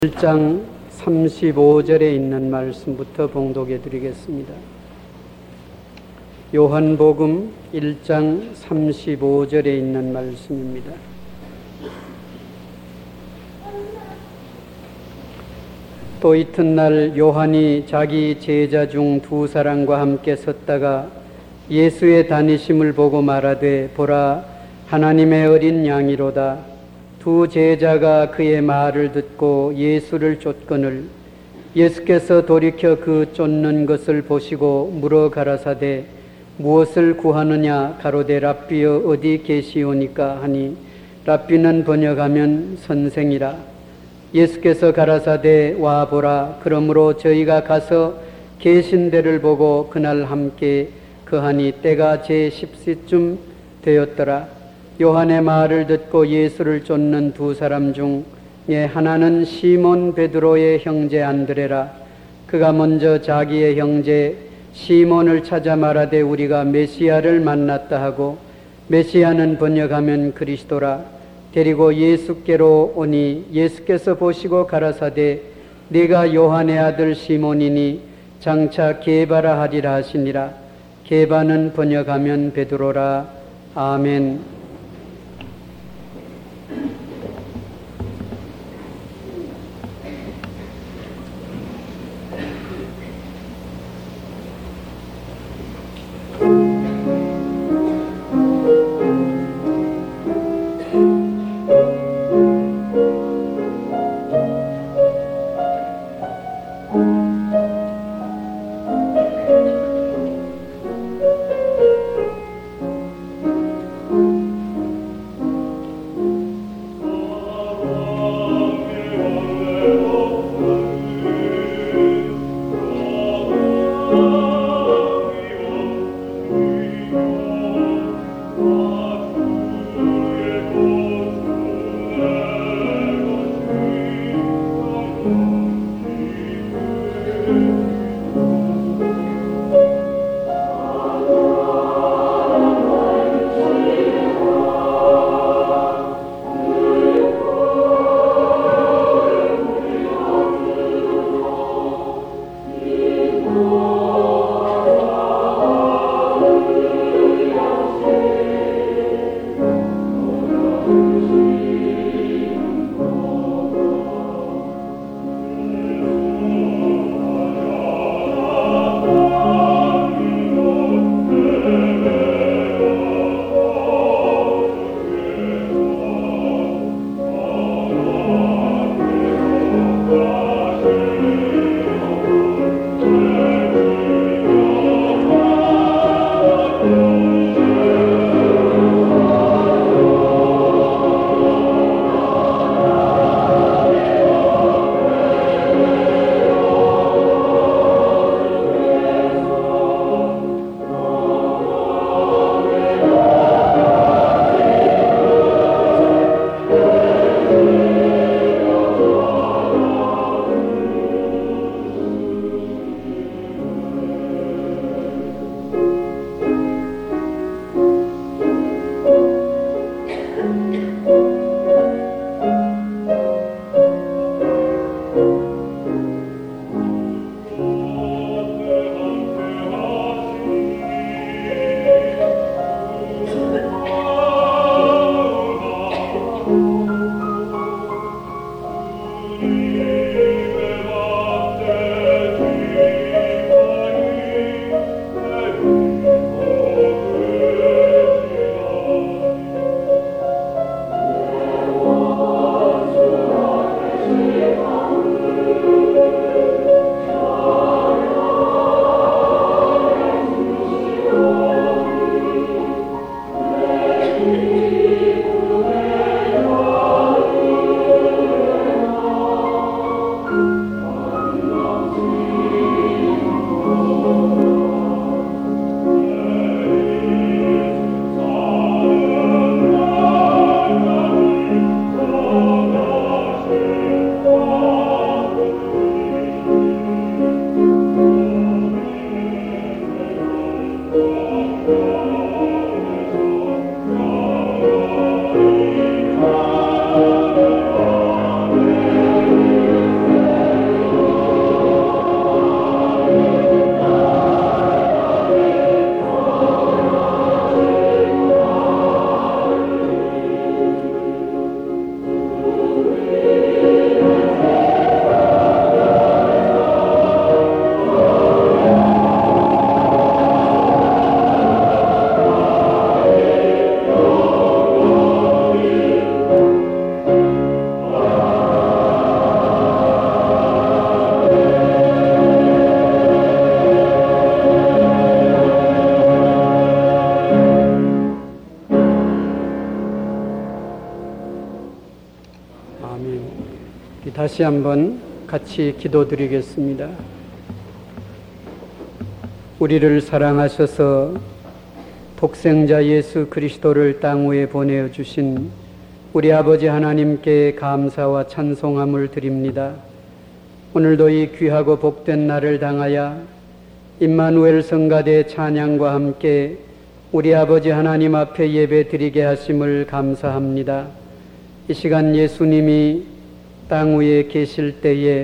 1장 35절에 있는 말씀부터 봉독해 드리겠습니다. 요한복음 1장 35절에 있는 말씀입니다. 또 이튿날 요한이 자기 제자 중 두 사람과 함께 섰다가 예수의 다니심을 보고 말하되, 보라, 하나님의 어린 양이로다. 두 제자가 그의 말을 듣고 예수를 쫓거늘 예수께서 돌이켜 그 쫓는 것을 보시고 물어 가라사대, 무엇을 구하느냐? 가로되, 랍비여 어디 계시오니까 하니, 랍비는 번역하면 선생이라. 예수께서 가라사대, 와 보라. 그러므로 저희가 가서 계신 데를 보고 그날 함께 거하니 때가 제10시쯤 되었더라. 요한의 말을 듣고 예수를 쫓는 두 사람 중에 하나는 시몬 베드로의 형제 안드레라. 그가 먼저 자기의 형제 시몬을 찾아 말하되, 우리가 메시아를 만났다 하고, 메시아는 번역하면 그리스도라. 데리고 예수께로 오니 예수께서 보시고 가라사대, 네가 요한의 아들 시몬이니 장차 게바라 하리라 하시니라. 게바는 번역하면 베드로라. 아멘. 다시 한번 같이 기도드리겠습니다. 우리를 사랑하셔서 독생자 예수 그리스도를 땅 위에 보내주신 우리 아버지 하나님께 감사와 찬송함을 드립니다. 오늘도 이 귀하고 복된 날을 당하여 임마누엘 성가대 찬양과 함께 우리 아버지 하나님 앞에 예배 드리게 하심을 감사합니다. 이 시간 예수님이 땅 위에 계실 때에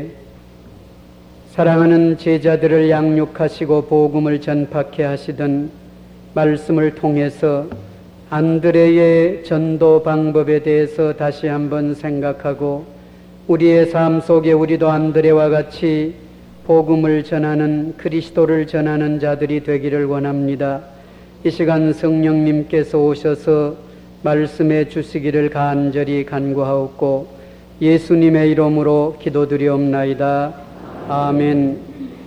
사랑하는 제자들을 양육하시고 복음을 전파케 하시던 말씀을 통해서 안드레의 전도 방법에 대해서 다시 한번 생각하고 우리의 삶 속에 우리도 안드레와 같이 복음을 전하는 그리스도를 전하는 자들이 되기를 원합니다. 이 시간 성령님께서 오셔서 말씀해 주시기를 간절히 간구하옵고 예수님의 이름으로 기도드리옵나이다. 아멘.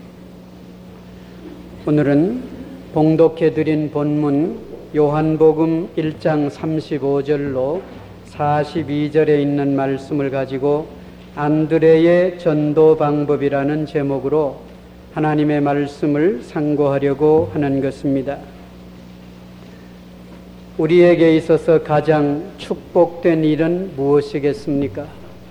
오늘은 봉독해 드린 본문 요한복음 1장 35절로 42절에 있는 말씀을 가지고 안드레의 전도 방법이라는 제목으로 하나님의 말씀을 상고하려고 하는 것입니다. 우리에게 있어서 가장 축복된 일은 무엇이겠습니까?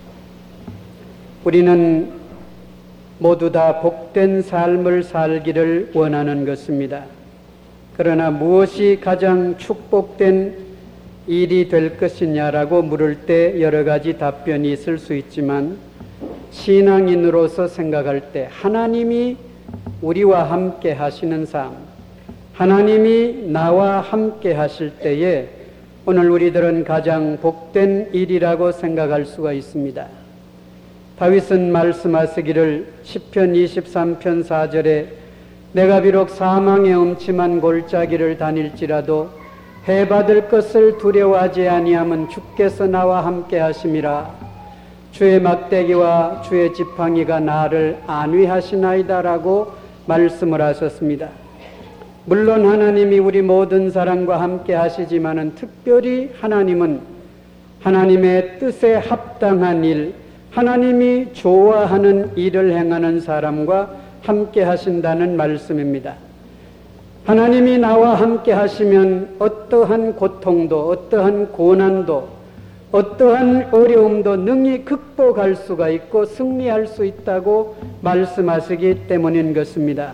우리는 모두 다 복된 삶을 살기를 원하는 것입니다. 그러나 무엇이 가장 축복된 일이 될 것이냐라고 물을 때 여러 가지 답변이 있을 수 있지만 신앙인으로서 생각할 때 하나님이 우리와 함께 하시는 삶, 하나님이 나와 함께 하실 때에 오늘 우리들은 가장 복된 일이라고 생각할 수가 있습니다. 다윗은 말씀하시기를 시편 23편 4절에 내가 비록 사망의 음침한 골짜기를 다닐지라도 해받을 것을 두려워하지 아니함은 주께서 나와 함께 하심이라. 주의 막대기와 주의 지팡이가 나를 안위하시나이다라고 말씀을 하셨습니다. 물론 하나님이 우리 모든 사람과 함께 하시지만은 특별히 하나님은 하나님의 뜻에 합당한 일, 하나님이 좋아하는 일을 행하는 사람과 함께 하신다는 말씀입니다. 하나님이 나와 함께 하시면 어떠한 고통도, 어떠한 고난도, 어떠한 어려움도 능히 극복할 수가 있고 승리할 수 있다고 말씀하시기 때문인 것입니다.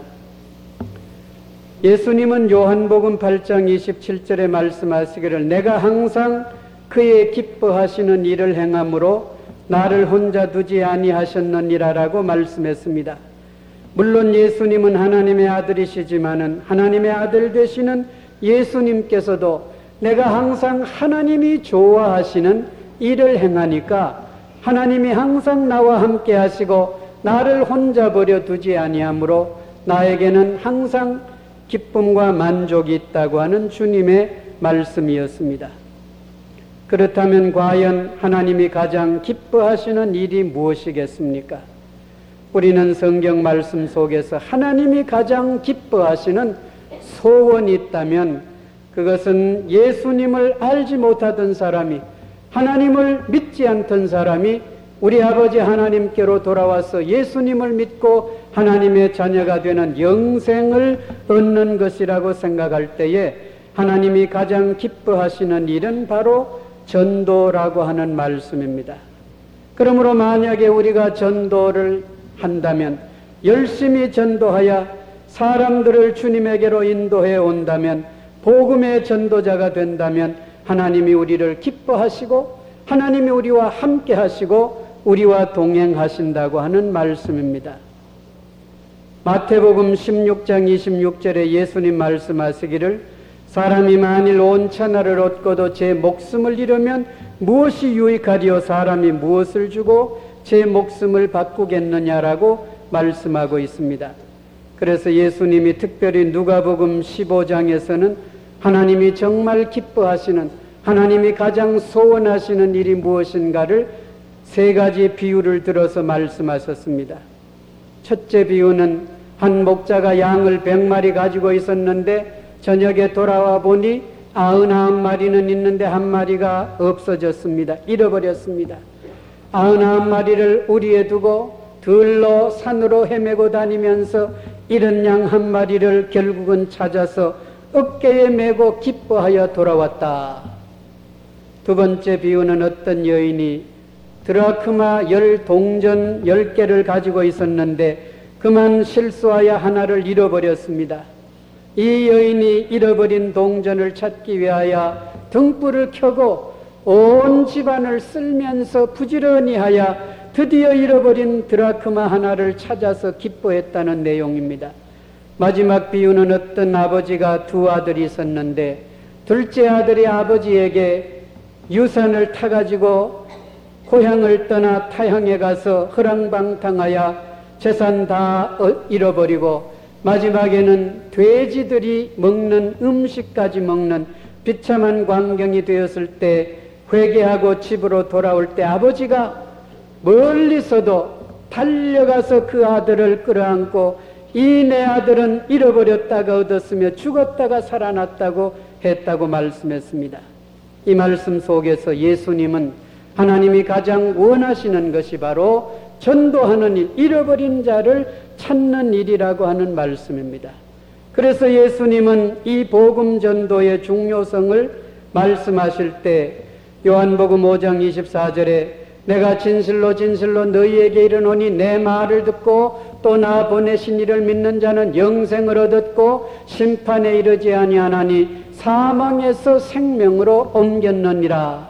예수님은 요한복음 8장 27절에 말씀하시기를 내가 항상 그의 기뻐하시는 일을 행함으로 나를 혼자 두지 아니하셨느니라라고 말씀했습니다. 물론 예수님은 하나님의 아들이시지만은 하나님의 아들 되시는 예수님께서도 내가 항상 하나님이 좋아하시는 일을 행하니까 하나님이 항상 나와 함께 하시고 나를 혼자 버려 두지 아니하므로 나에게는 항상 기쁨과 만족이 있다고 하는 주님의 말씀이었습니다. 그렇다면 과연 하나님이 가장 기뻐하시는 일이 무엇이겠습니까? 우리는 성경 말씀 속에서 하나님이 가장 기뻐하시는 소원이 있다면 그것은 예수님을 알지 못하던 사람이, 하나님을 믿지 않던 사람이 우리 아버지 하나님께로 돌아와서 예수님을 믿고 하나님의 자녀가 되는 영생을 얻는 것이라고 생각할 때에 하나님이 가장 기뻐하시는 일은 바로 전도라고 하는 말씀입니다. 그러므로 만약에 우리가 전도를 한다면, 열심히 전도하여 사람들을 주님에게로 인도해 온다면, 복음의 전도자가 된다면 하나님이 우리를 기뻐하시고 하나님이 우리와 함께 하시고 우리와 동행하신다고 하는 말씀입니다. 마태복음 16장 26절에 예수님 말씀하시기를 사람이 만일 온 천하를 얻고도 제 목숨을 잃으면 무엇이 유익하리요 사람이 무엇을 주고 제 목숨을 바꾸겠느냐라고 말씀하고 있습니다. 그래서 예수님이 특별히 누가복음 15장에서는 하나님이 정말 기뻐하시는, 하나님이 가장 소원하시는 일이 무엇인가를 세 가지 비유를 들어서 말씀하셨습니다. 첫째 비유는 한 목자가 양을 100마리 가지고 있었는데 저녁에 돌아와 보니 99마리는 있는데 한 마리가 없어졌습니다. 잃어버렸습니다. 91마리를 우리에 두고 들러 산으로 헤매고 다니면서 잃은 양 한 마리를 결국은 찾아서 어깨에 메고 기뻐하여 돌아왔다. 두 번째 비유는 어떤 여인이 드라크마 10동전 10개를 가지고 있었는데 그만 실수하여 하나를 잃어버렸습니다. 이 여인이 잃어버린 동전을 찾기 위하여 등불을 켜고 온 집안을 쓸면서 부지런히 하여 드디어 잃어버린 드라크마 하나를 찾아서 기뻐했다는 내용입니다. 마지막 비유는 어떤 아버지가 두 아들이 있었는데 둘째 아들이 아버지에게 유산을 타가지고 고향을 떠나 타향에 가서 허랑방탕하여 재산 다 잃어버리고 마지막에는 돼지들이 먹는 음식까지 먹는 비참한 광경이 되었을 때 회개하고 집으로 돌아올 때 아버지가 멀리서도 달려가서 그 아들을 끌어안고 이 내 아들은 잃어버렸다가 얻었으며 죽었다가 살아났다고 했다고 말씀했습니다. 이 말씀 속에서 예수님은 하나님이 가장 원하시는 것이 바로 전도하는 일, 잃어버린 자를 찾는 일이라고 하는 말씀입니다. 그래서 예수님은 이 복음 전도의 중요성을 말씀하실 때 요한복음 5장 24절에 내가 진실로 진실로 너희에게 이르노니 내 말을 듣고 또 나 보내신 이를 믿는 자는 영생을 얻었고 심판에 이르지 아니하나니 사망에서 생명으로 옮겼느니라.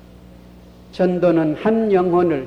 전도는 한 영혼을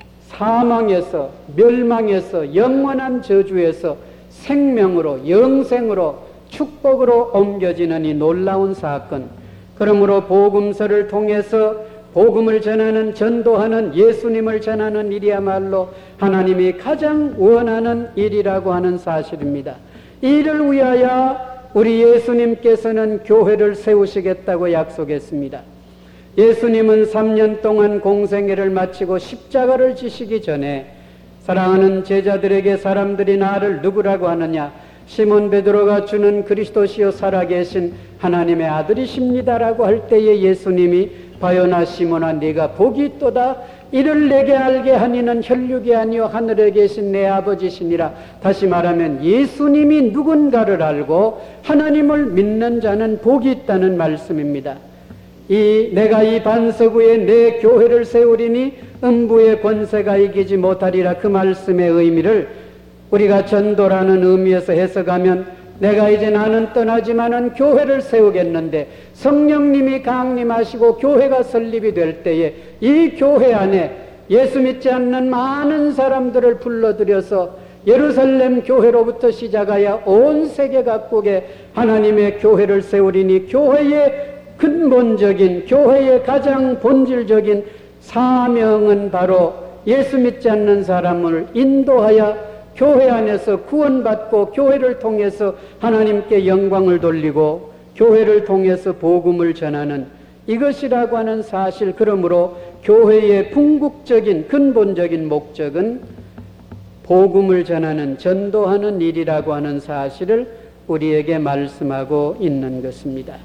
사망에서 멸망에서 영원한 저주에서 생명으로 영생으로 축복으로 옮겨지는 이 놀라운 사건. 그러므로 복음서를 통해서 복음을 전하는 전도하는 예수님을 전하는 일이야말로 하나님이 가장 원하는 일이라고 하는 사실입니다. 이를 위하여 우리 예수님께서는 교회를 세우시겠다고 약속했습니다. 예수님은 3년 동안 공생애를 마치고 십자가를 지시기 전에 사랑하는 제자들에게 사람들이 나를 누구라고 하느냐? 시몬 베드로가 주는 그리스도시요 살아계신 하나님의 아들이십니다라고 할 때에 예수님이 바요나 시몬아 네가 복이 있도다. 이를 내게 알게 하니는 혈육이 아니요 하늘에 계신 내 아버지시니라. 다시 말하면 예수님이 누군가를 알고 하나님을 믿는 자는 복이 있다는 말씀입니다. 내가 이 반석 위에 내 교회를 세우리니 음부의 권세가 이기지 못하리라. 그 말씀의 의미를 우리가 전도라는 의미에서 해석하면 내가 이제 나는 떠나지만은 교회를 세우겠는데 성령님이 강림하시고 교회가 설립이 될 때에 이 교회 안에 예수 믿지 않는 많은 사람들을 불러들여서 예루살렘 교회로부터 시작하여 온 세계 각국에 하나님의 교회를 세우리니 교회의 근본적인 교회의 가장 본질적인 사명은 바로 예수 믿지 않는 사람을 인도하여 교회 안에서 구원받고 교회를 통해서 하나님께 영광을 돌리고 교회를 통해서 복음을 전하는 이것이라고 하는 사실. 그러므로 교회의 궁극적인 근본적인 목적은 복음을 전하는 전도하는 일이라고 하는 사실을 우리에게 말씀하고 있는 것입니다.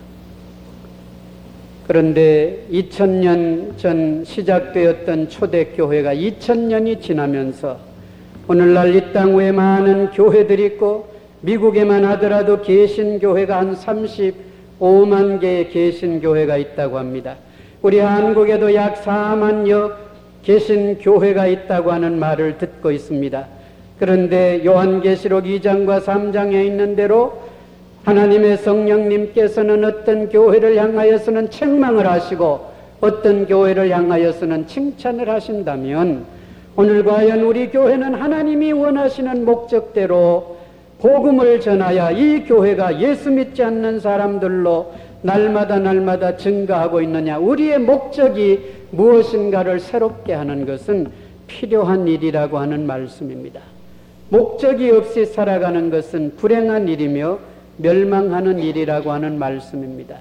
그런데 2000년 전 시작되었던 초대교회가 2000년이 지나면서 오늘날 이 땅 외에 많은 교회들이 있고 미국에만 하더라도 개신교회가 한 35만 개의 개신교회가 있다고 합니다. 우리 한국에도 약 4만여 개신교회가 있다고 하는 말을 듣고 있습니다. 그런데 요한계시록 2장과 3장에 있는 대로 하나님의 성령님께서는 어떤 교회를 향하여서는 책망을 하시고 어떤 교회를 향하여서는 칭찬을 하신다면 오늘 과연 우리 교회는 하나님이 원하시는 목적대로 복음을 전하여 이 교회가 예수 믿지 않는 사람들로 날마다 증가하고 있느냐? 우리의 목적이 무엇인가를 새롭게 하는 것은 필요한 일이라고 하는 말씀입니다. 목적이 없이 살아가는 것은 불행한 일이며 멸망하는 일이라고 하는 말씀입니다.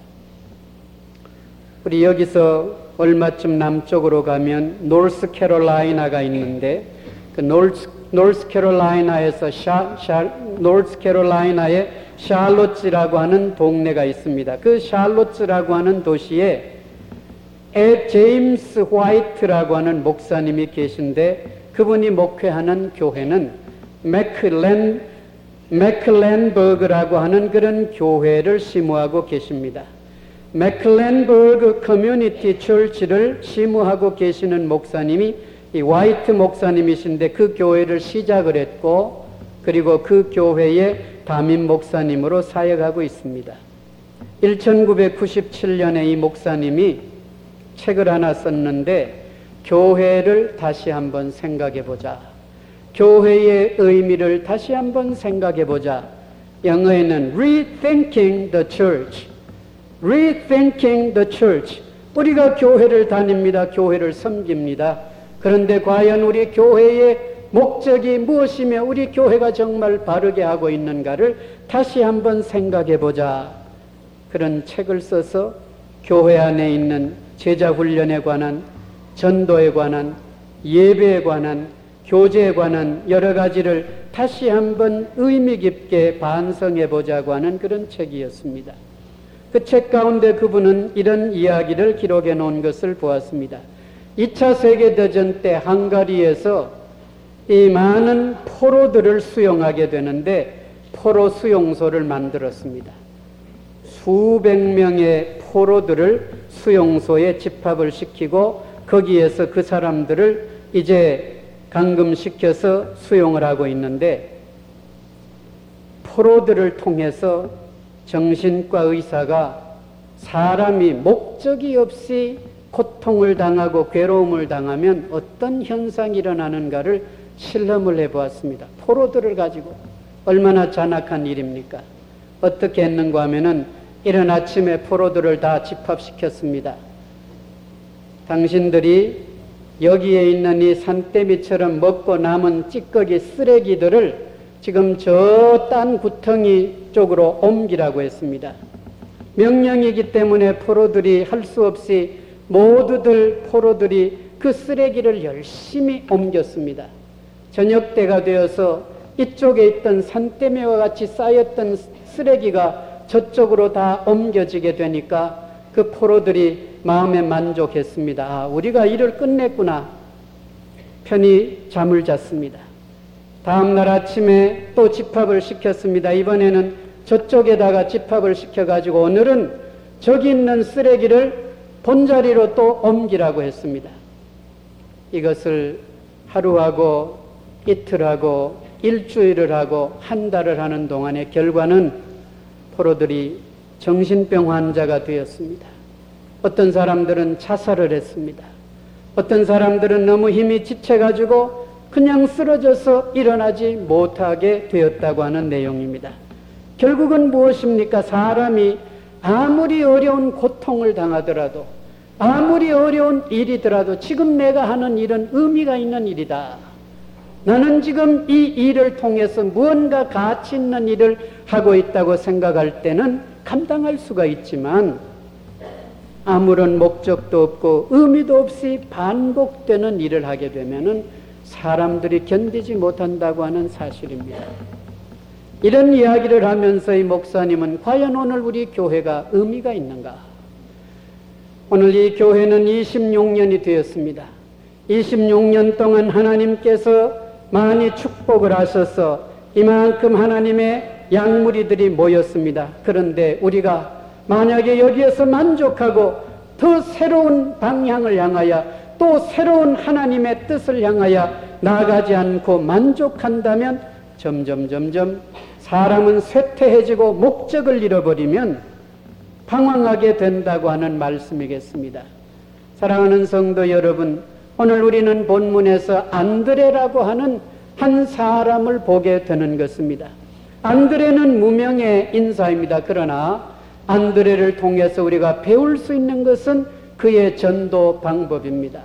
우리 여기서 얼마쯤 남쪽으로 가면 노스캐롤라이나가 있는데 그 노스캐롤라이나에서 노스캐롤라이나의 샬롯지라고 하는 동네가 있습니다. 그 샬롯지라고 하는 도시에 제임스 화이트라고 하는 목사님이 계신데 그분이 목회하는 교회는 맥클랜버그라고 하는 그런 교회를 시무하고 계십니다. 맥클랜버그 커뮤니티 철치를 시무하고 계시는 목사님이 이 화이트 목사님이신데 그 교회를 시작을 했고 그리고 그 교회의 담임 목사님으로 사역하고 있습니다. 1997년에 이 목사님이 책을 하나 썼는데 교회를 다시 한번 생각해 보자. 교회의 의미를 다시 한번 생각해 보자. 영어에는 Rethinking the Church. Rethinking the Church. 우리가 교회를 다닙니다. 교회를 섬깁니다. 그런데 과연 우리 교회의 목적이 무엇이며 우리 교회가 정말 바르게 하고 있는가를 다시 한번 생각해 보자. 그런 책을 써서 교회 안에 있는 제자 훈련에 관한, 전도에 관한, 예배에 관한, 교제에 관한 여러 가지를 다시 한번 의미 깊게 반성해 보자고 하는 그런 책이었습니다. 그 책 가운데 그분은 이런 이야기를 기록해 놓은 것을 보았습니다. 2차 세계대전 때 헝가리에서 이 많은 포로들을 수용하게 되는데 포로 수용소를 만들었습니다. 수백 명의 포로들을 수용소에 집합을 시키고 거기에서 그 사람들을 이제 감금시켜서 수용을 하고 있는데 포로들을 통해서 정신과 의사가 사람이 목적이 없이 고통을 당하고 괴로움을 당하면 어떤 현상이 일어나는가를 실험을 해보았습니다. 포로들을 가지고 얼마나 잔악한 일입니까? 어떻게 했는가 하면은 이른 아침에 포로들을 다 집합시켰습니다. 당신들이 여기에 있는 이 산더미처럼 먹고 남은 찌꺼기 쓰레기들을 지금 저 딴 구덩이 쪽으로 옮기라고 했습니다. 명령이기 때문에 포로들이 할 수 없이 모두들 포로들이 그 쓰레기를 열심히 옮겼습니다. 저녁 때가 되어서 이쪽에 있던 산더미와 같이 쌓였던 쓰레기가 저쪽으로 다 옮겨지게 되니까 그 포로들이 마음에 만족했습니다. 아, 우리가 일을 끝냈구나. 편히 잠을 잤습니다. 다음날 아침에 또 집합을 시켰습니다. 이번에는 저쪽에다가 집합을 시켜가지고 오늘은 저기 있는 쓰레기를 본자리로 또 옮기라고 했습니다. 이것을 하루하고 이틀하고 일주일을 하고 한 달을 하는 동안의 결과는 포로들이 정신병 환자가 되었습니다. 어떤 사람들은 자살을 했습니다. 어떤 사람들은 너무 힘이 지쳐가지고 그냥 쓰러져서 일어나지 못하게 되었다고 하는 내용입니다. 결국은 무엇입니까? 사람이 아무리 어려운 고통을 당하더라도 아무리 어려운 일이더라도 지금 내가 하는 일은 의미가 있는 일이다. 나는 지금 이 일을 통해서 무언가 가치 있는 일을 하고 있다고 생각할 때는 감당할 수가 있지만 아무런 목적도 없고 의미도 없이 반복되는 일을 하게 되면은 사람들이 견디지 못한다고 하는 사실입니다. 이런 이야기를 하면서 이 목사님은 과연 오늘 우리 교회가 의미가 있는가? 오늘 이 교회는 26년이 되었습니다. 26년 동안 하나님께서 많이 축복을 하셔서 이만큼 하나님의 양무리들이 모였습니다. 그런데 우리가 만약에 여기에서 만족하고 더 새로운 방향을 향하여 또 새로운 하나님의 뜻을 향하여 나아가지 않고 만족한다면 점점 사람은 쇠퇴해지고 목적을 잃어버리면 방황하게 된다고 하는 말씀이겠습니다. 사랑하는 성도 여러분, 오늘 우리는 본문에서 안드레라고 하는 한 사람을 보게 되는 것입니다. 안드레는 무명의 인사입니다. 그러나 안드레를 통해서 우리가 배울 수 있는 것은 그의 전도 방법입니다.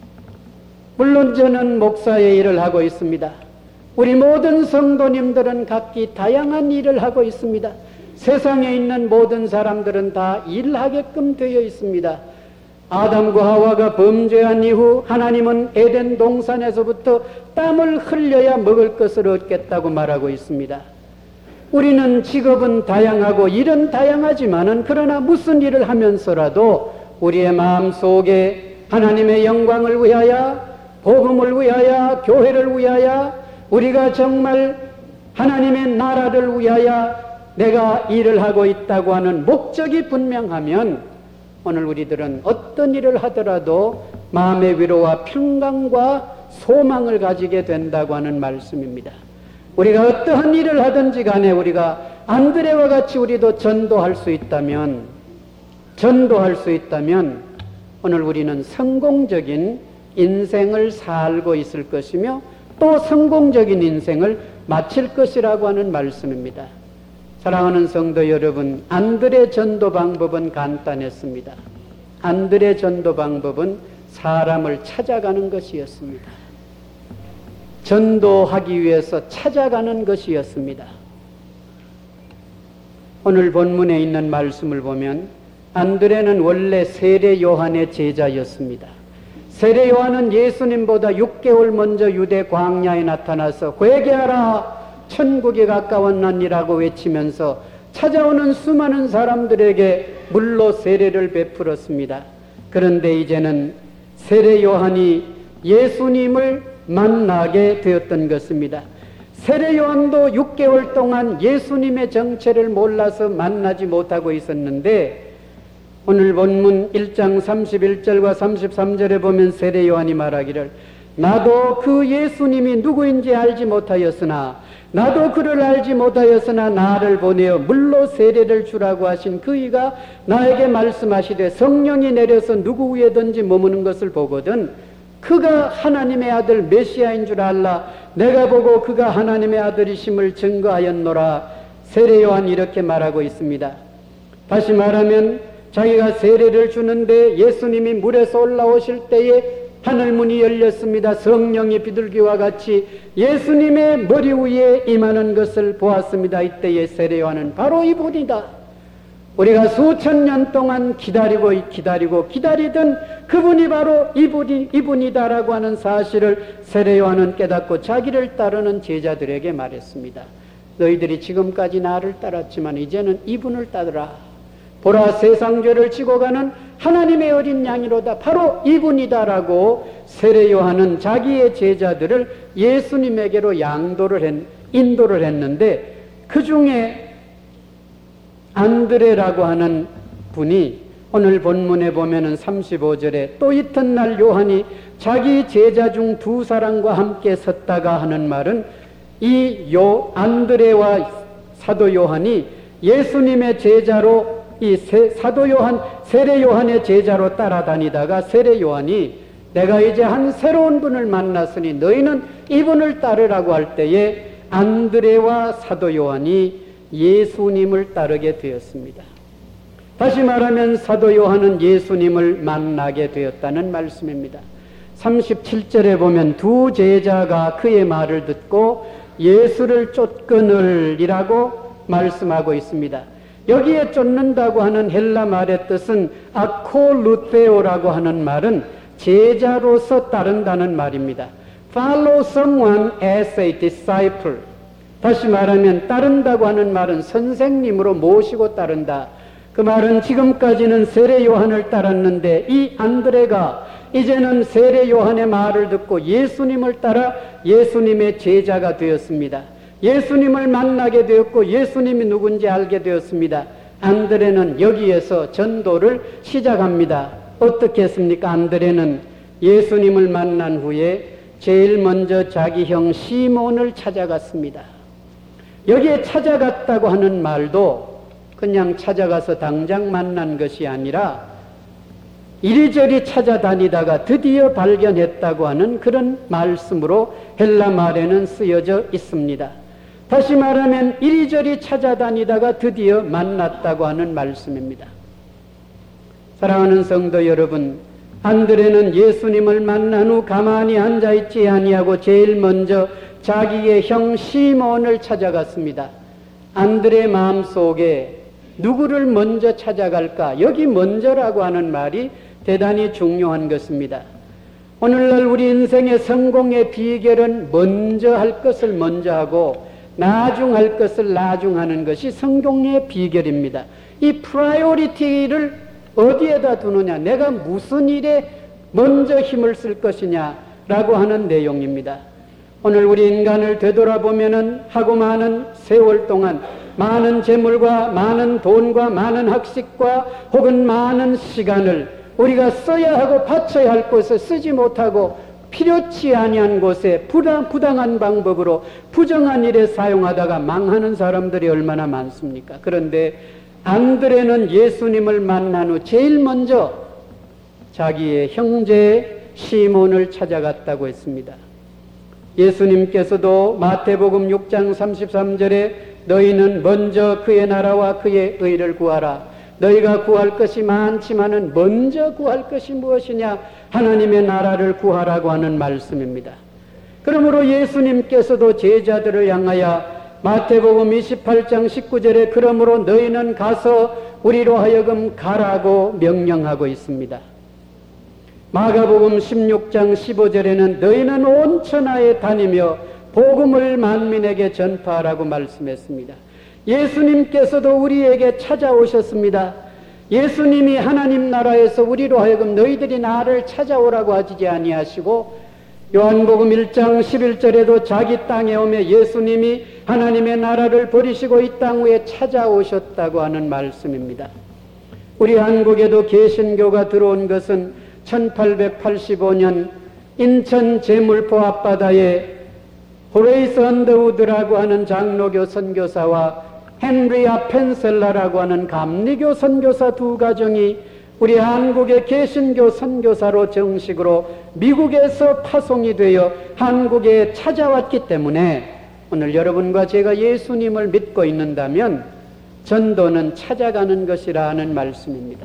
물론 저는 목사의 일을 하고 있습니다. 우리 모든 성도님들은 각기 다양한 일을 하고 있습니다. 세상에 있는 모든 사람들은 다 일하게끔 되어 있습니다. 아담과 하와가 범죄한 이후 하나님은 에덴 동산에서부터 땀을 흘려야 먹을 것을 얻겠다고 말하고 있습니다. 우리는 직업은 다양하고 일은 다양하지만은 그러나 무슨 일을 하면서라도 우리의 마음 속에 하나님의 영광을 위하여, 복음을 위하여, 교회를 위하여, 우리가 정말 하나님의 나라를 위하여 내가 일을 하고 있다고 하는 목적이 분명하면 오늘 우리들은 어떤 일을 하더라도 마음의 위로와 평강과 소망을 가지게 된다고 하는 말씀입니다. 우리가 어떠한 일을 하든지 간에 우리가 안드레와 같이 우리도 전도할 수 있다면 오늘 우리는 성공적인 인생을 살고 있을 것이며 또 성공적인 인생을 마칠 것이라고 하는 말씀입니다. 사랑하는 성도 여러분, 안드레 전도 방법은 간단했습니다. 안드레 전도 방법은 사람을 찾아가는 것이었습니다. 전도하기 위해서 찾아가는 것이었습니다. 오늘 본문에 있는 말씀을 보면 안드레는 원래 세례 요한의 제자였습니다. 세례 요한은 예수님보다 6개월 먼저 유대 광야에 나타나서 회개하라, 천국이 가까웠나니라고 외치면서 찾아오는 수많은 사람들에게 물로 세례를 베풀었습니다. 그런데 이제는 세례 요한이 예수님을 만나게 되었던 것입니다. 세례 요한도 6개월 동안 예수님의 정체를 몰라서 만나지 못하고 있었는데 오늘 본문 1장 31절과 33절에 보면 세례 요한이 말하기를 나도 그 예수님이 누구인지 알지 못하였으나 나도 그를 알지 못하였으나 나를 보내어 물로 세례를 주라고 하신 그이가 나에게 말씀하시되 성령이 내려서 누구 위에든지 머무는 것을 보거든 그가 하나님의 아들 메시아인 줄 알라. 내가 보고 그가 하나님의 아들이심을 증거하였노라. 세례 요한이 이렇게 말하고 있습니다. 다시 말하면 자기가 세례를 주는데 예수님이 물에서 올라오실 때에 하늘문이 열렸습니다. 성령이 비둘기와 같이 예수님의 머리 위에 임하는 것을 보았습니다. 이때의 세례 요한은 바로 이분이다. 우리가 수천 년 동안 기다리던 그분이 바로 이분이다라고 하는 사실을 세례 요한은 깨닫고 자기를 따르는 제자들에게 말했습니다. 너희들이 지금까지 나를 따랐지만 이제는 이분을 따르라. 보라, 세상 죄를 지고 가는 하나님의 어린 양이로다. 바로 이분이다라고 세례 요한은 자기의 제자들을 예수님에게로 인도를 했는데 그 중에 안드레라고 하는 분이 오늘 본문에 보면은 35절에 또 이튿날 요한이 자기 제자 중 2사람과 함께 섰다가 하는 말은 이 안드레와 사도 요한이 예수님의 제자로 이 사도 요한, 세례 요한의 제자로 따라다니다가 세례 요한이 내가 이제 한 새로운 분을 만났으니 너희는 이분을 따르라고 할 때에 안드레와 사도 요한이 예수님을 따르게 되었습니다. 다시 말하면 사도 요한은 예수님을 만나게 되었다는 말씀입니다. 37절에 보면 2 제자가 그의 말을 듣고 예수를 쫓거늘이라고 말씀하고 있습니다. 여기에 쫓는다고 하는 헬라 말의 뜻은 아콜루테오라고 하는 말은 제자로서 따른다는 말입니다. Follow someone as a disciple. 다시 말하면 따른다고 하는 말은 선생님으로 모시고 따른다. 그 말은 지금까지는 세례 요한을 따랐는데 이 안드레가 이제는 세례 요한의 말을 듣고 예수님을 따라 예수님의 제자가 되었습니다. 예수님을 만나게 되었고 예수님이 누군지 알게 되었습니다. 안드레는 여기에서 전도를 시작합니다. 어떻게 했습니까? 안드레는 예수님을 만난 후에 제일 먼저 자기 형 시몬을 찾아갔습니다. 여기에 찾아갔다고 하는 말도 그냥 찾아가서 당장 만난 것이 아니라 이리저리 찾아다니다가 드디어 발견했다고 하는 그런 말씀으로 헬라 말에는 쓰여져 있습니다. 다시 말하면 이리저리 찾아다니다가 드디어 만났다고 하는 말씀입니다. 사랑하는 성도 여러분, 안드레는 예수님을 만난 후 가만히 앉아있지 아니하고 제일 먼저 자기의 형 시몬을 찾아갔습니다. 안드레 마음속에 누구를 먼저 찾아갈까? 여기 먼저라고 하는 말이 대단히 중요한 것입니다. 오늘날 우리 인생의 성공의 비결은 먼저 할 것을 먼저 하고 나중 할 것을 나중 하는 것이 성공의 비결입니다. 이 프라이오리티를 어디에다 두느냐, 내가 무슨 일에 먼저 힘을 쓸 것이냐라고 하는 내용입니다. 오늘 우리 인간을 되돌아보면은 하고 많은 세월 동안 많은 재물과 많은 돈과 많은 학식과 혹은 많은 시간을 우리가 써야 하고 바쳐야 할 곳에 쓰지 못하고 필요치 아니한 곳에 부당한 방법으로 부정한 일에 사용하다가 망하는 사람들이 얼마나 많습니까? 그런데 안드레는 예수님을 만난 후 제일 먼저 자기의 형제 시몬을 찾아갔다고 했습니다. 예수님께서도 마태복음 6장 33절에 너희는 먼저 그의 나라와 그의 의를 구하라. 너희가 구할 것이 많지만은 먼저 구할 것이 무엇이냐? 하나님의 나라를 구하라고 하는 말씀입니다. 그러므로 예수님께서도 제자들을 향하여 마태복음 28장 19절에 그러므로 너희는 가서 우리로 하여금 가라고 명령하고 있습니다. 마가복음 16장 15절에는 너희는 온 천하에 다니며 복음을 만민에게 전파하라고 말씀했습니다. 예수님께서도 우리에게 찾아오셨습니다. 예수님이 하나님 나라에서 우리로 하여금 너희들이 나를 찾아오라고 하지 아니하시고 요한복음 1장 11절에도 자기 땅에 오며 예수님이 하나님의 나라를 버리시고 이 땅 위에 찾아오셨다고 하는 말씀입니다. 우리 한국에도 개신교가 들어온 것은 1885년 인천 제물포 앞바다에 호레이스 언더우드라고 하는 장로교 선교사와 헨리아 펜셀라라고 하는 감리교 선교사 두 가정이 우리 한국의 개신교 선교사로 정식으로 미국에서 파송이 되어 한국에 찾아왔기 때문에 오늘 여러분과 제가 예수님을 믿고 있는다면 전도는 찾아가는 것이라는 말씀입니다.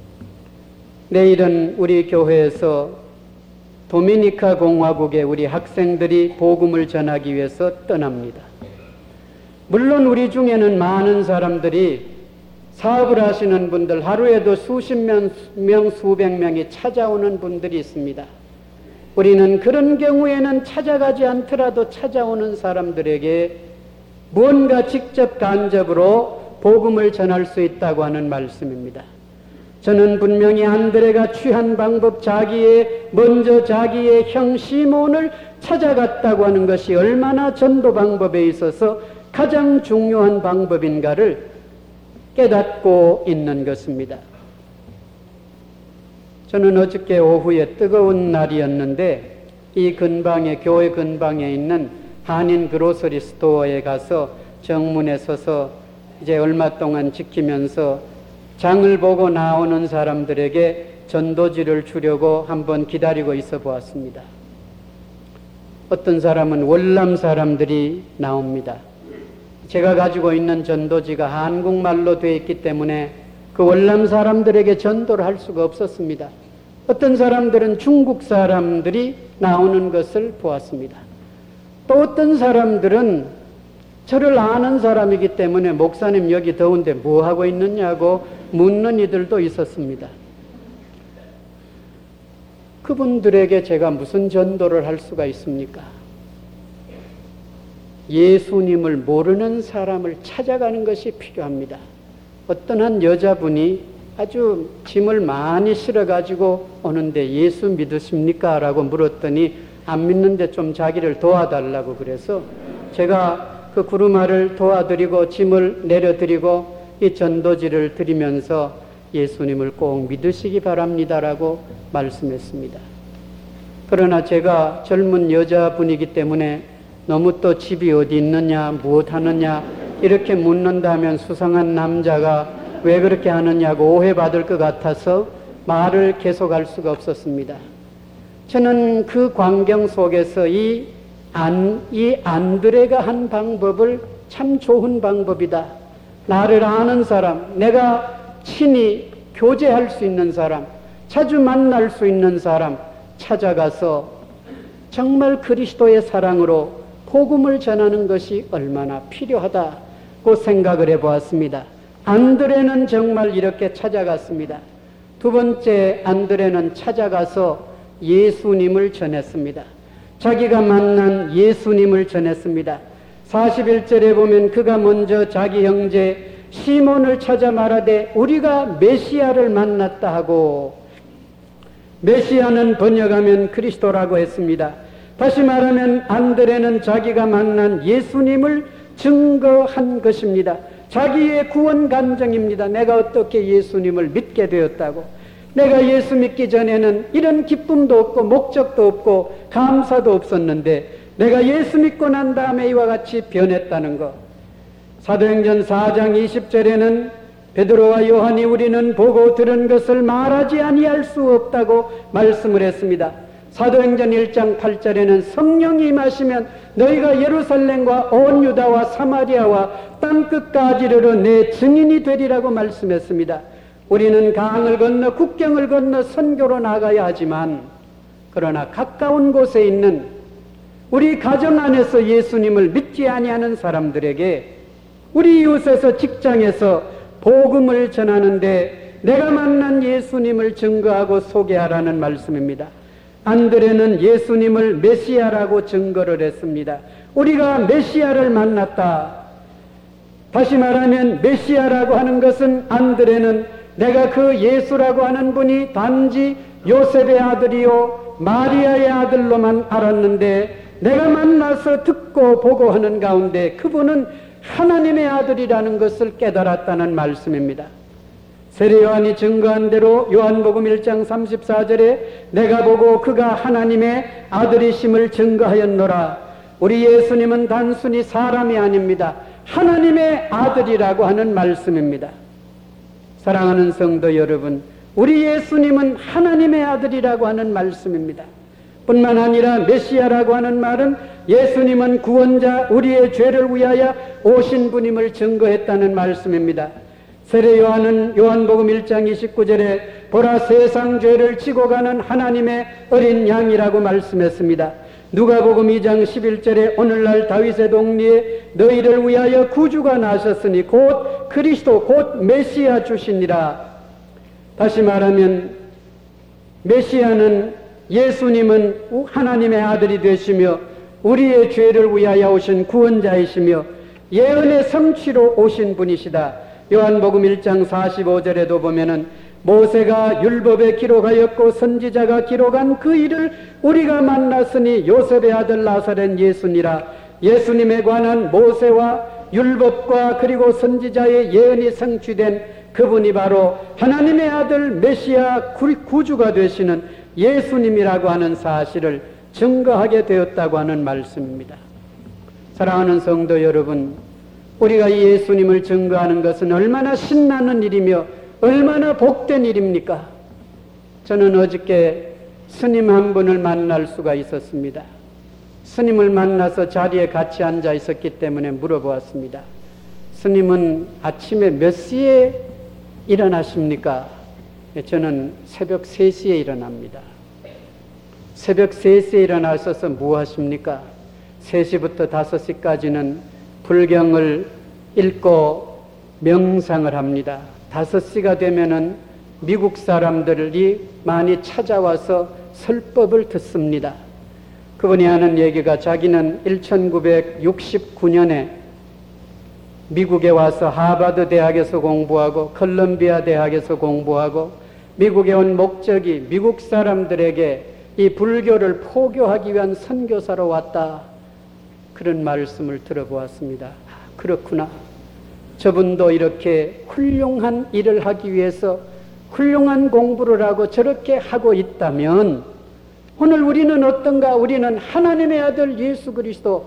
내일은 우리 교회에서 도미니카 공화국의 우리 학생들이 복음을 전하기 위해서 떠납니다. 물론 우리 중에는 많은 사람들이 사업을 하시는 분들, 하루에도 수십 명, 수백 명이 찾아오는 분들이 있습니다. 우리는 그런 경우에는 찾아가지 않더라도 찾아오는 사람들에게 무언가 직접 간접으로 복음을 전할 수 있다고 하는 말씀입니다. 저는 분명히 안드레가 취한 방법, 먼저 자기의 형 시몬을 찾아갔다고 하는 것이 얼마나 전도 방법에 있어서 가장 중요한 방법인가를 깨닫고 있는 것입니다. 저는 어저께 오후에 뜨거운 날이었는데 이 근방에, 교회 근방에 있는 한인 그로서리 스토어에 가서 정문에 서서 이제 얼마 동안 지키면서 장을 보고 나오는 사람들에게 전도지를 주려고 한번 기다리고 있어 보았습니다. 어떤 사람은 월남 사람들이 나옵니다. 제가 가지고 있는 전도지가 한국말로 되어 있기 때문에 그 월남 사람들에게 전도를 할 수가 없었습니다. 어떤 사람들은 중국 사람들이 나오는 것을 보았습니다. 또 어떤 사람들은 저를 아는 사람이기 때문에 목사님 여기 더운데 뭐 하고 있느냐고 묻는 이들도 있었습니다. 그분들에게 제가 무슨 전도를 할 수가 있습니까? 예수님을 모르는 사람을 찾아가는 것이 필요합니다. 어떤 한 여자분이 아주 짐을 많이 실어가지고 오는데 예수 믿으십니까? 라고 물었더니 안 믿는데 좀 자기를 도와달라고 그래서 제가 그 구루마를 도와드리고 짐을 내려드리고 이 전도지를 드리면서 예수님을 꼭 믿으시기 바랍니다라고 말씀했습니다. 그러나 제가 젊은 여자분이기 때문에 너무 또 집이 어디 있느냐, 무엇 하느냐 이렇게 묻는다면 수상한 남자가 왜 그렇게 하느냐고 오해받을 것 같아서 말을 계속할 수가 없었습니다. 저는 그 광경 속에서 이 안드레가 한 방법을 참 좋은 방법이다. 나를 아는 사람, 내가 친히 교제할 수 있는 사람, 자주 만날 수 있는 사람 찾아가서 정말 그리스도의 사랑으로 복음을 전하는 것이 얼마나 필요하다고 생각을 해보았습니다. 안드레는 정말 이렇게 찾아갔습니다. 두 번째, 안드레는 찾아가서 예수님을 전했습니다. 자기가 만난 예수님을 전했습니다. 41절에 보면 그가 먼저 자기 형제 시몬을 찾아 말하되 우리가 메시아를 만났다 하고, 메시아는 번역하면 그리스도라고 했습니다. 다시 말하면 안드레는 자기가 만난 예수님을 증거한 것입니다. 자기의 구원 감정입니다. 내가 어떻게 예수님을 믿게 되었다고. 내가 예수 믿기 전에는 이런 기쁨도 없고 목적도 없고 감사도 없었는데 내가 예수 믿고 난 다음에 이와 같이 변했다는 것. 사도행전 4장 20절에는 베드로와 요한이 우리는 보고 들은 것을 말하지 아니할 수 없다고 말씀을 했습니다. 사도행전 1장 8절에는 성령이 임하시면 너희가 예루살렘과 온 유다와 사마리아와 땅끝까지 이르러 내 증인이 되리라고 말씀했습니다. 우리는 강을 건너 국경을 건너 선교로 나가야 하지만, 그러나 가까운 곳에 있는 우리 가정 안에서 예수님을 믿지 아니하는 사람들에게, 우리 이웃에서 직장에서 복음을 전하는데 내가 만난 예수님을 증거하고 소개하라는 말씀입니다. 안드레는 예수님을 메시아라고 증거를 했습니다. 우리가 메시아를 만났다. 다시 말하면 메시아라고 하는 것은, 안드레는 내가 그 예수라고 하는 분이 단지 요셉의 아들이요 마리아의 아들로만 알았는데, 내가 만나서 듣고 보고 하는 가운데 그분은 하나님의 아들이라는 것을 깨달았다는 말씀입니다. 세례 요한이 증거한 대로 요한복음 1장 34절에 내가 보고 그가 하나님의 아들이심을 증거하였노라. 우리 예수님은 단순히 사람이 아닙니다. 하나님의 아들이라고 하는 말씀입니다. 사랑하는 성도 여러분, 우리 예수님은 하나님의 아들이라고 하는 말씀입니다. 뿐만 아니라 메시아라고 하는 말은 예수님은 구원자, 우리의 죄를 위하여 오신 분임을 증거했다는 말씀입니다. 세례 요한은 요한복음 1장 29절에 보라 세상 죄를 지고 가는 하나님의 어린 양이라고 말씀했습니다. 누가복음 2장 11절에 오늘날 다윗의 동리에 너희를 위하여 구주가 나셨으니 곧 그리스도 곧 메시아 주시니라. 다시 말하면 메시아는, 예수님은 하나님의 아들이 되시며 우리의 죄를 위하여 오신 구원자이시며 예언의 성취로 오신 분이시다. 요한복음 1장 45절에도 보면은 모세가 율법에 기록하였고 선지자가 기록한 그 일을 우리가 만났으니 요셉의 아들 나사렛 예수니라. 예수님에 관한 모세와 율법과 그리고 선지자의 예언이 성취된 그분이 바로 하나님의 아들 메시아 구주가 되시는 예수님이라고 하는 사실을 증거하게 되었다고 하는 말씀입니다. 사랑하는 성도 여러분, 우리가 이 예수님을 증거하는 것은 얼마나 신나는 일이며 얼마나 복된 일입니까? 저는 어저께 스님 한 분을 만날 수가 있었습니다. 스님을 만나서 자리에 같이 앉아 있었기 때문에 물어보았습니다. 스님은 아침에 몇 시에 일어나십니까? 저는 새벽 3시에 일어납니다. 새벽 3시에 일어나셔서 뭐 하십니까? 3시부터 5시까지는 불경을 읽고 명상을 합니다. 5시가 되면은 미국 사람들이 많이 찾아와서 설법을 듣습니다. 그분이 하는 얘기가, 자기는 1969년에 미국에 와서 하버드 대학에서 공부하고 컬럼비아 대학에서 공부하고 미국에 온 목적이 미국 사람들에게 이 불교를 포교하기 위한 선교사로 왔다. 그런 말씀을 들어보았습니다. 그렇구나. 저분도 이렇게 훌륭한 일을 하기 위해서 훌륭한 공부를 하고 저렇게 하고 있다면 오늘 우리는 어떤가? 우리는 하나님의 아들 예수 그리스도,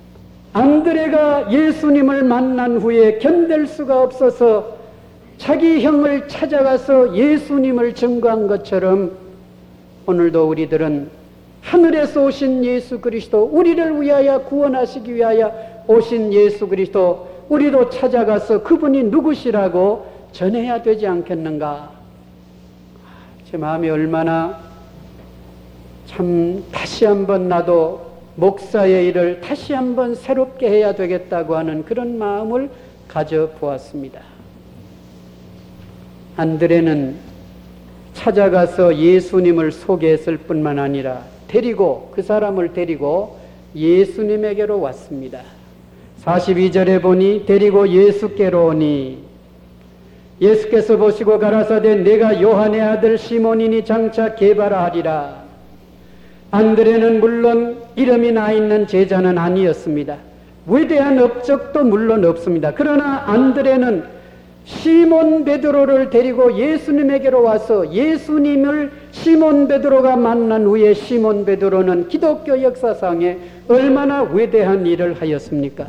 안드레가 예수님을 만난 후에 견딜 수가 없어서 자기 형을 찾아가서 예수님을 증거한 것처럼 오늘도 우리들은 하늘에서 오신 예수 그리스도, 우리를 위하여 구원하시기 위하여 오신 예수 그리스도, 우리도 찾아가서 그분이 누구시라고 전해야 되지 않겠는가? 제 마음이 얼마나 참 다시 한번 나도 목사의 일을 다시 한번 새롭게 해야 되겠다고 하는 그런 마음을 가져보았습니다. 안드레는 찾아가서 예수님을 소개했을 뿐만 아니라 그 사람을 데리고 예수님에게로 왔습니다. 42절에 보니 데리고 예수께로 오니 예수께서 보시고 가라사대 내가 요한의 아들 시몬이니 장차 게바라 안드레는 물론 이름이 나 있는 제자는 아니었습니다. 위대한 업적도 물론 없습니다. 그러나 안드레는 시몬 베드로를 데리고 예수님에게로 와서 예수님을 시몬 베드로가 만난 후에 시몬 베드로는 기독교 역사상에 얼마나 위대한 일을 하였습니까?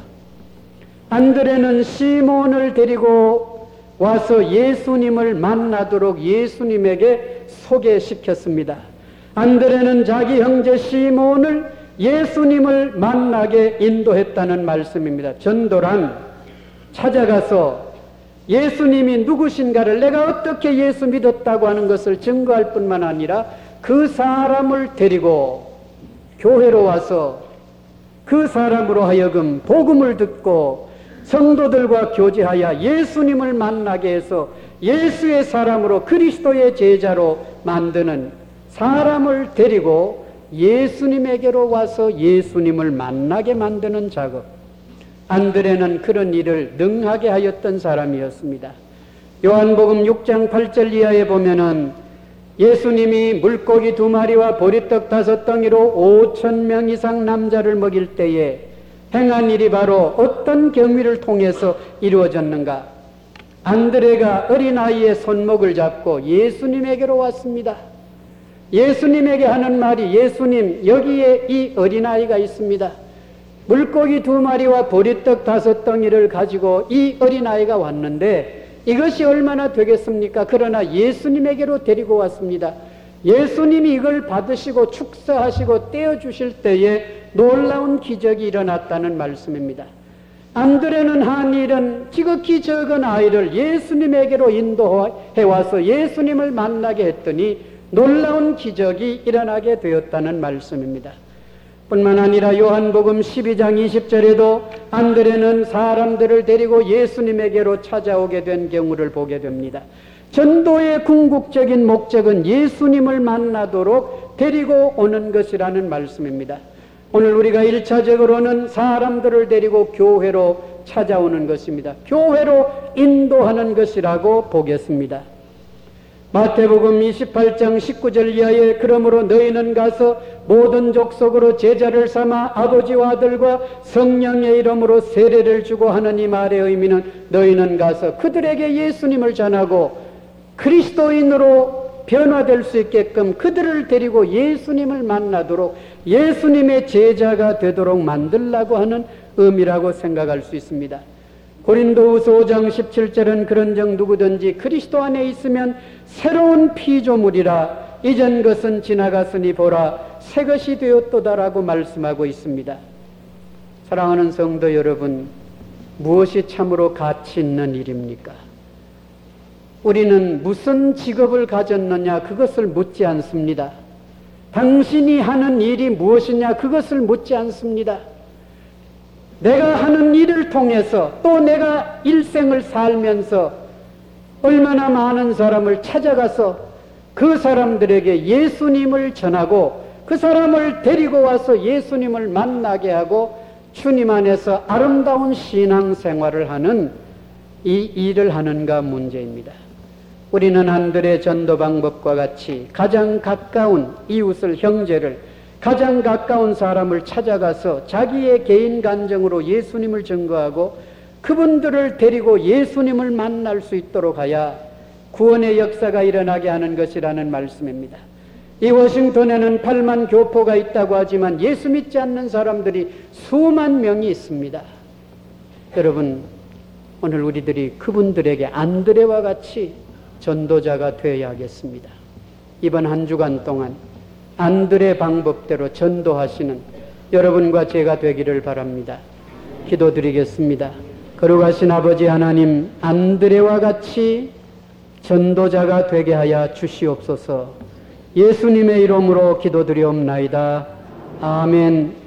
안드레는 시몬을 데리고 와서 예수님을 만나도록 예수님에게 소개시켰습니다. 안드레는 자기 형제 시몬을 예수님을 만나게 인도했다는 말씀입니다. 전도란 찾아가서 예수님이 누구신가를 내가 어떻게 예수 믿었다고 하는 것을 증거할 뿐만 아니라 그 사람을 데리고 교회로 와서 그 사람으로 하여금 복음을 듣고 성도들과 교제하여 예수님을 만나게 해서 예수의 사람으로 그리스도의 제자로 만드는 사람을 데리고 예수님에게로 와서 예수님을 만나게 만드는 작업. 안드레는 그런 일을 능하게 하였던 사람이었습니다. 요한복음 6장 8절 이하에 보면은 예수님이 물고기 2마리와 보리떡 5덩이로 5,000명 이상 남자를 먹일 때에 행한 일이 바로 어떤 경위를 통해서 이루어졌는가? 안드레가 어린아이의 손목을 잡고 예수님에게로 왔습니다. 예수님에게 하는 말이 예수님 여기에 이 어린아이가 있습니다. 물고기 2마리와 보리떡 5덩이를 가지고 이 어린아이가 왔는데 이것이 얼마나 되겠습니까? 그러나 예수님에게로 데리고 왔습니다. 예수님이 이걸 받으시고 축사하시고 떼어주실 때에 놀라운 기적이 일어났다는 말씀입니다. 안드레는 한 일은 지극히 적은 아이를 예수님에게로 인도해 와서 예수님을 만나게 했더니 놀라운 기적이 일어나게 되었다는 말씀입니다. 뿐만 아니라 요한복음 12장 20절에도 안드레는 사람들을 데리고 예수님에게로 찾아오게 된 경우를 보게 됩니다. 전도의 궁극적인 목적은 예수님을 만나도록 데리고 오는 것이라는 말씀입니다. 오늘 우리가 1차적으로는 사람들을 데리고 교회로 찾아오는 것입니다. 교회로 인도하는 것이라고 보겠습니다. 마태복음 28장 19절 이하에 그러므로 너희는 가서 모든 족속으로 제자를 삼아 아버지와 아들과 성령의 이름으로 세례를 주고 하는 이 말의 의미는 너희는 가서 그들에게 예수님을 전하고 그리스도인으로 변화될 수 있게끔 그들을 데리고 예수님을 만나도록 예수님의 제자가 되도록 만들라고 하는 의미라고 생각할 수 있습니다. 고린도후서 5장 17절은 그런즉 누구든지 그리스도 안에 있으면 새로운 피조물이라 이전 것은 지나갔으니 보라 새 것이 되었도다라고 말씀하고 있습니다. 사랑하는 성도 여러분, 무엇이 참으로 가치 있는 일입니까? 우리는 무슨 직업을 가졌느냐 그것을 묻지 않습니다. 당신이 하는 일이 무엇이냐 그것을 묻지 않습니다. 내가 하는 일을 통해서 또 내가 일생을 살면서 얼마나 많은 사람을 찾아가서 그 사람들에게 예수님을 전하고 그 사람을 데리고 와서 예수님을 만나게 하고 주님 안에서 아름다운 신앙생활을 하는 이 일을 하는가 문제입니다. 우리는 안드레 전도 방법과 같이 가장 가까운 이웃을 형제를 가장 가까운 사람을 찾아가서 자기의 개인 간증으로 예수님을 증거하고 그분들을 데리고 예수님을 만날 수 있도록 하여 구원의 역사가 일어나게 하는 것이라는 말씀입니다. 이 워싱턴에는 8만 교포가 있다고 하지만 예수 믿지 않는 사람들이 수만 명이 있습니다. 여러분, 오늘 우리들이 그분들에게 안드레와 같이 전도자가 되어야 하겠습니다. 이번 한 주간 동안 안드레 방법대로 전도하시는 여러분과 제가 되기를 바랍니다. 기도드리겠습니다. 거룩하신 아버지 하나님, 안드레와 같이 전도자가 되게 하여 주시옵소서. 예수님의 이름으로 기도드리옵나이다. 아멘.